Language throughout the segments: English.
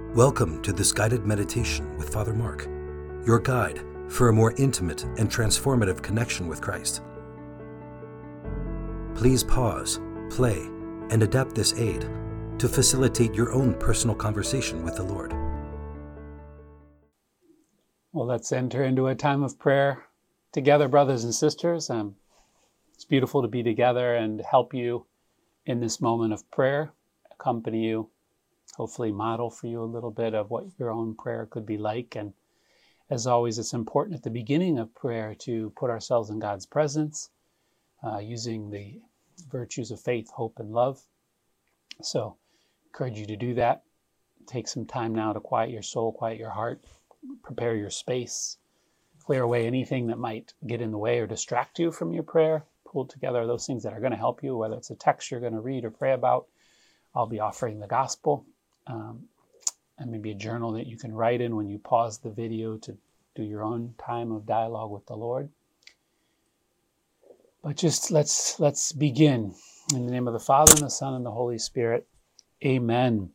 Welcome to this guided meditation with Father Mark, your guide for a more intimate and transformative connection with Christ. Please pause, play, and adapt this aid to facilitate your own personal conversation with the Lord. Well, let's enter into a time of prayer together, brothers and sisters. It's beautiful to be together and help you in this moment of prayer, accompany you, hopefully model for you a little bit of what your own prayer could be like. And as always, it's important at the beginning of prayer to put ourselves in God's presence, using the virtues of faith, hope, and love. So I encourage you to do that. Take some time now to quiet your soul, quiet your heart, prepare your space, clear away anything that might get in the way or distract you from your prayer. Pull together those things that are going to help you, whether it's a text you're going to read or pray about. I'll be offering the gospel. And maybe a journal that you can write in when you pause the video to do your own time of dialogue with the Lord. But just let's begin. In the name of the Father, and the Son, and the Holy Spirit. Amen.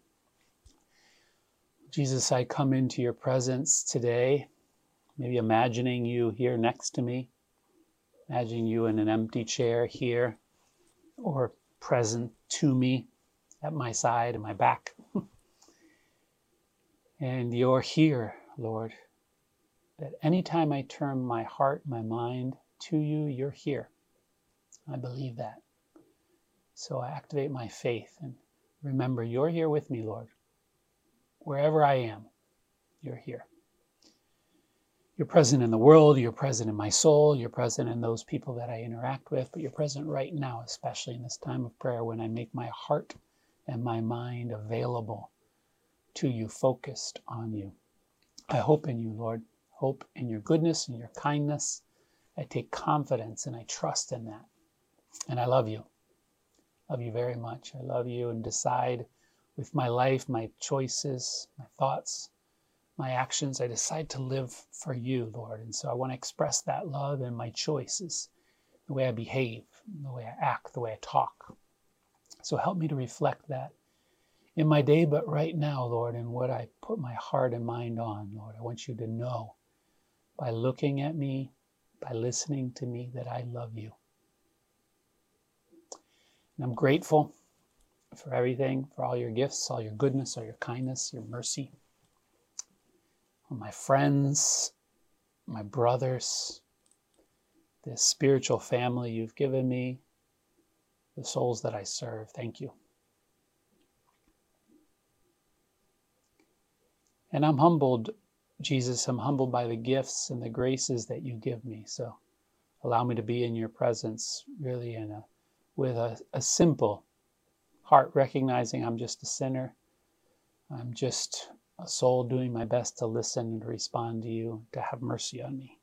Jesus, I come into your presence today, maybe imagining you here next to me, imagining you in an empty chair here, or present to me at my side and my back. And you're here, Lord, that anytime I turn my heart, my mind to you, you're here. I believe that. So I activate my faith and remember you're here with me, Lord. Wherever I am, you're here. You're present in the world, you're present in my soul, you're present in those people that I interact with, but you're present right now, especially in this time of prayer when I make my heart and my mind available to you, focused on you. I hope in you, Lord. Hope in your goodness and your kindness. I take confidence and I trust in that. And I love you. Love you very much. I love you and decide with my life, my choices, my thoughts, my actions, I decide to live for you, Lord. And so I want to express that love in my choices, the way I behave, the way I act, the way I talk. So help me to reflect that in my day, but right now, Lord, in what I put my heart and mind on, Lord. I want you to know by looking at me, by listening to me, that I love you. And I'm grateful for everything, for all your gifts, all your goodness, all your kindness, your mercy. For my friends, my brothers, this spiritual family you've given me, the souls that I serve. Thank you. And I'm humbled, Jesus, I'm humbled by the gifts and the graces that you give me. So allow me to be in your presence really with a simple heart, recognizing I'm just a sinner. I'm just a soul doing my best to listen and to respond to you, to have mercy on me.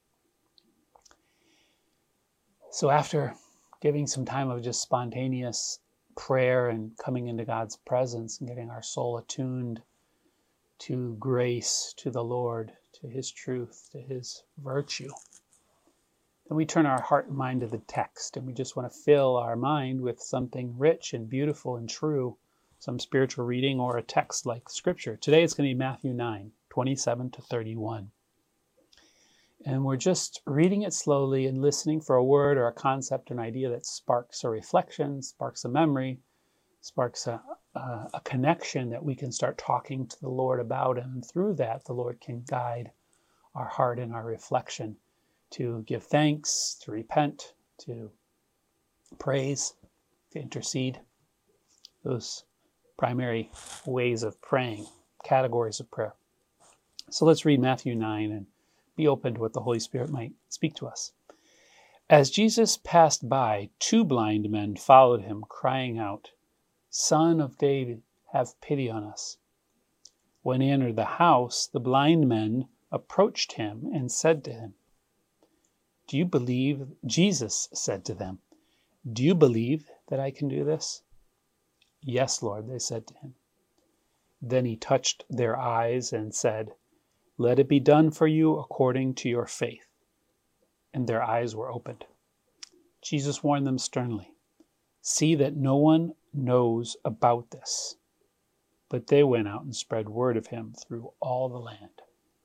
So after giving some time of just spontaneous prayer and coming into God's presence and getting our soul attuned to grace, to the Lord, to his truth, to his virtue, then we turn our heart and mind to the text, and we just want to fill our mind with something rich and beautiful and true, some spiritual reading or a text like Scripture. Today it's going to be Matthew 9, 27 to 31. And we're just reading it slowly and listening for a word or a concept, an idea that sparks a reflection, sparks a memory, sparks a connection that we can start talking to the Lord about. And through that, the Lord can guide our heart and our reflection to give thanks, to repent, to praise, to intercede. Those primary ways of praying, categories of prayer. So let's read Matthew 9 and be open to what the Holy Spirit might speak to us. As Jesus passed by, 2 blind men followed him, crying out, "Son of David, have pity on us." When he entered the house, the blind men approached him and said to him, "Do you believe?" Jesus said to them, "Do you believe that I can do this?" "Yes, Lord," they said to him. Then he touched their eyes and said, "Let it be done for you according to your faith." And their eyes were opened. Jesus warned them sternly, "See that no one knows about this." But they went out and spread word of him through all the land.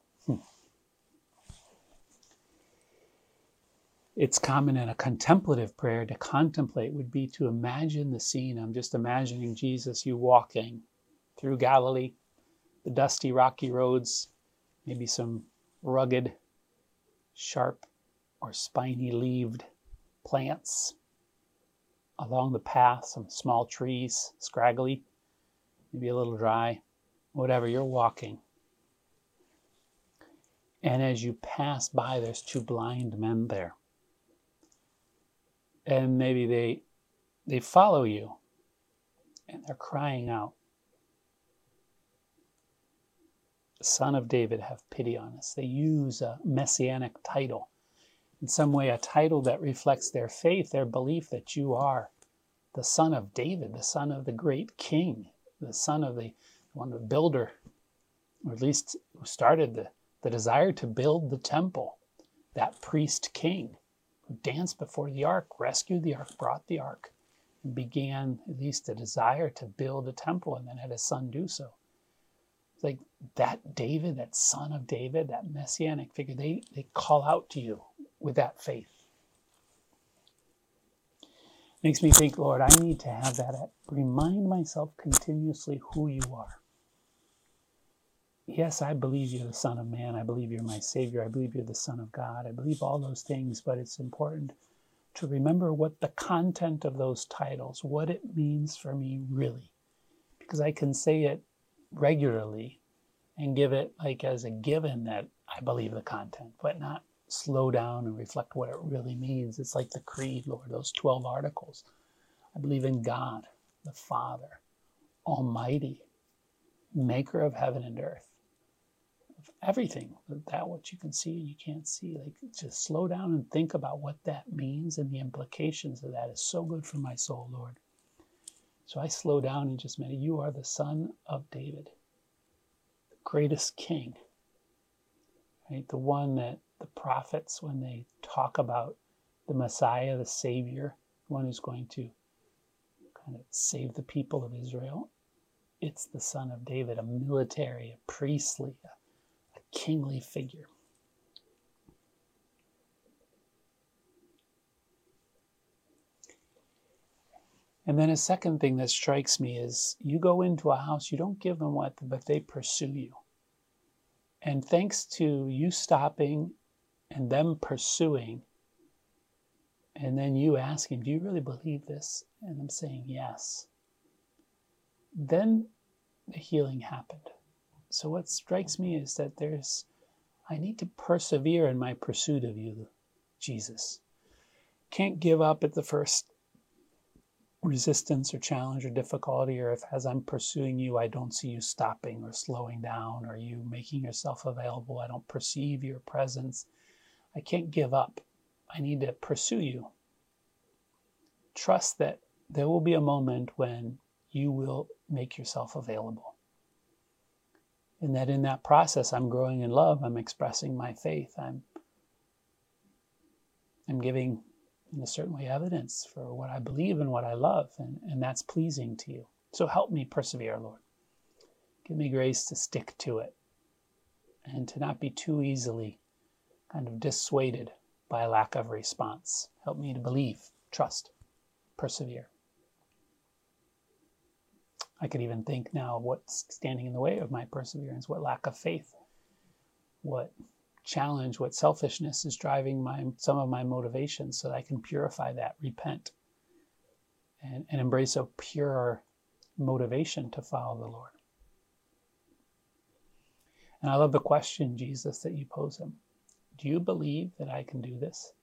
It's common in a contemplative prayer to contemplate would be to imagine the scene. I'm just imagining Jesus, you walking through Galilee, the dusty, rocky roads, maybe some rugged, sharp, or spiny-leaved plants along the path, some small trees, scraggly, maybe a little dry, whatever, you're walking. And as you pass by, there's two blind men there. And maybe they follow you, and they're crying out, Son of David, have pity on us. They use a messianic title. In some way, a title that reflects their faith, their belief that you are the Son of David, the son of the great king, the son of the builder, or at least who started the desire to build the temple, that priest king who danced before the ark, rescued the ark, brought the ark, and began at least a desire to build a temple, and then had his son do so. It's like that David, that son of David, that messianic figure, they call out to you with that faith. Makes me think, Lord, I need to have that. Remind myself continuously who you are. Yes, I believe you're the Son of Man. I believe you're my Savior. I believe you're the Son of God. I believe all those things, but it's important to remember what the content of those titles, what it means for me really. Because I can say it regularly and give it like as a given that I believe the content, but not slow down and reflect what it really means. It's like the Creed, Lord, those 12 articles. I believe in God, the Father, Almighty, maker of heaven and earth, of everything, that what you can see and you can't see. Like, just slow down and think about what that means, and the implications of that is so good for my soul, Lord. So I slow down and just meditate. You are the Son of David, the greatest king, right? The one that the prophets, when they talk about the Messiah, the Savior, the one who's going to kind of save the people of Israel, it's the Son of David, a military, a priestly, a kingly figure. And then a second thing that strikes me is you go into a house, you don't give them what, but they pursue you. And thanks to you stopping and them pursuing, and then you asking, do you really believe this? And I'm saying yes. Then the healing happened. So what strikes me is that I need to persevere in my pursuit of you, Jesus. Can't give up at the first resistance or challenge or difficulty, or if as I'm pursuing you, I don't see you stopping or slowing down, or you making yourself available. I don't perceive your presence. I can't give up. I need to pursue you. Trust that there will be a moment when you will make yourself available. And that in that process, I'm growing in love. I'm expressing my faith. I'm giving, in a certain way, evidence for what I believe and what I love. And that's pleasing to you. So help me persevere, Lord. Give me grace to stick to it and to not be too easily kind of dissuaded by a lack of response. Help me to believe, trust, persevere. I could even think now of what's standing in the way of my perseverance, what lack of faith, what challenge, what selfishness is driving some of my motivations, so that I can purify that, repent, and embrace a purer motivation to follow the Lord. And I love the question, Jesus, that you pose him. Do you believe that I can do this?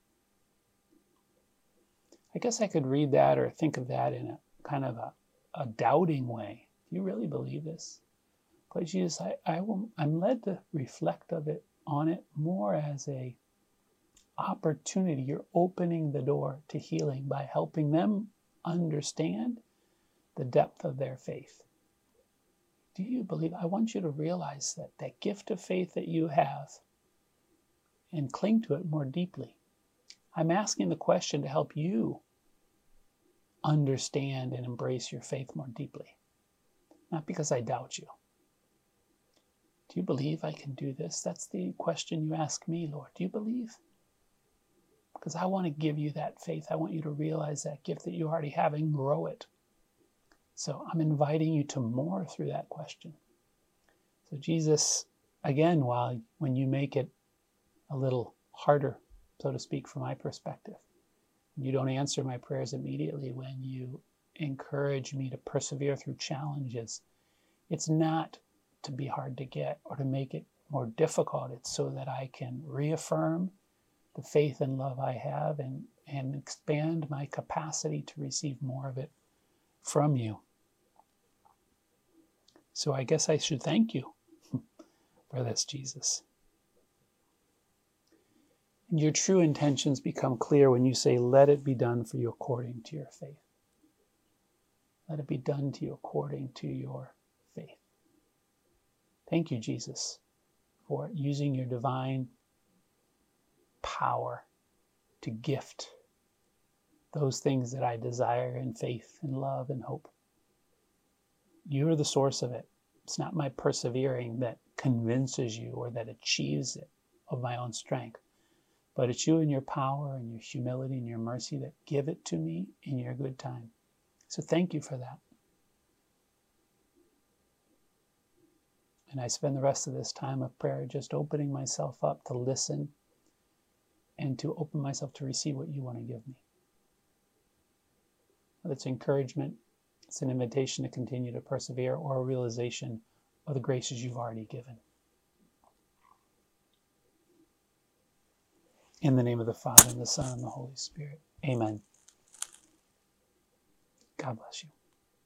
I guess I could read that or think of that in a kind of a doubting way. Do you really believe this? But Jesus, I'm led to reflect on it more as a opportunity. You're opening the door to healing by helping them understand the depth of their faith. Do you believe? I want you to realize that gift of faith that you have and cling to it more deeply. I'm asking the question to help you understand and embrace your faith more deeply. not because I doubt you. Do you believe I can do this? That's the question you ask me, Lord. Do you believe? Because I want to give you that faith. I want you to realize that gift that you already have and grow it. So I'm inviting you to more through that question. So Jesus, again, when you make it a little harder, so to speak, from my perspective, you don't answer my prayers immediately, when you encourage me to persevere through challenges, it's not to be hard to get or to make it more difficult. It's so that I can reaffirm the faith and love I have and expand my capacity to receive more of it from you. So I guess I should thank you for this, Jesus. And your true intentions become clear when you say, let it be done for you according to your faith. Let it be done to you according to your faith. Thank you, Jesus, for using your divine power to gift those things that I desire in faith and love and hope. You're the source of it. It's not my persevering that convinces you or that achieves it of my own strength, but it's you and your power and your humility and your mercy that give it to me in your good time. So thank you for that. And I spend the rest of this time of prayer just opening myself up to listen and to open myself to receive what you want to give me. Whether it's encouragement, it's an invitation to continue to persevere, or a realization of the graces you've already given. In the name of the Father, and the Son, and the Holy Spirit. Amen. God bless you.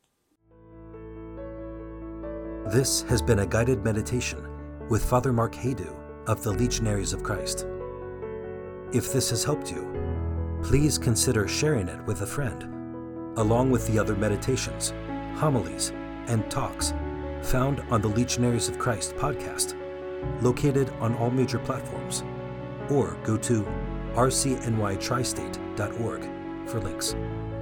This has been a guided meditation with Father Mark Haydu of the Legionaries of Christ. If this has helped you, please consider sharing it with a friend, along with the other meditations, homilies, and talks found on the Legionaries of Christ podcast, located on all major platforms, or go to rcnytristate.org for links.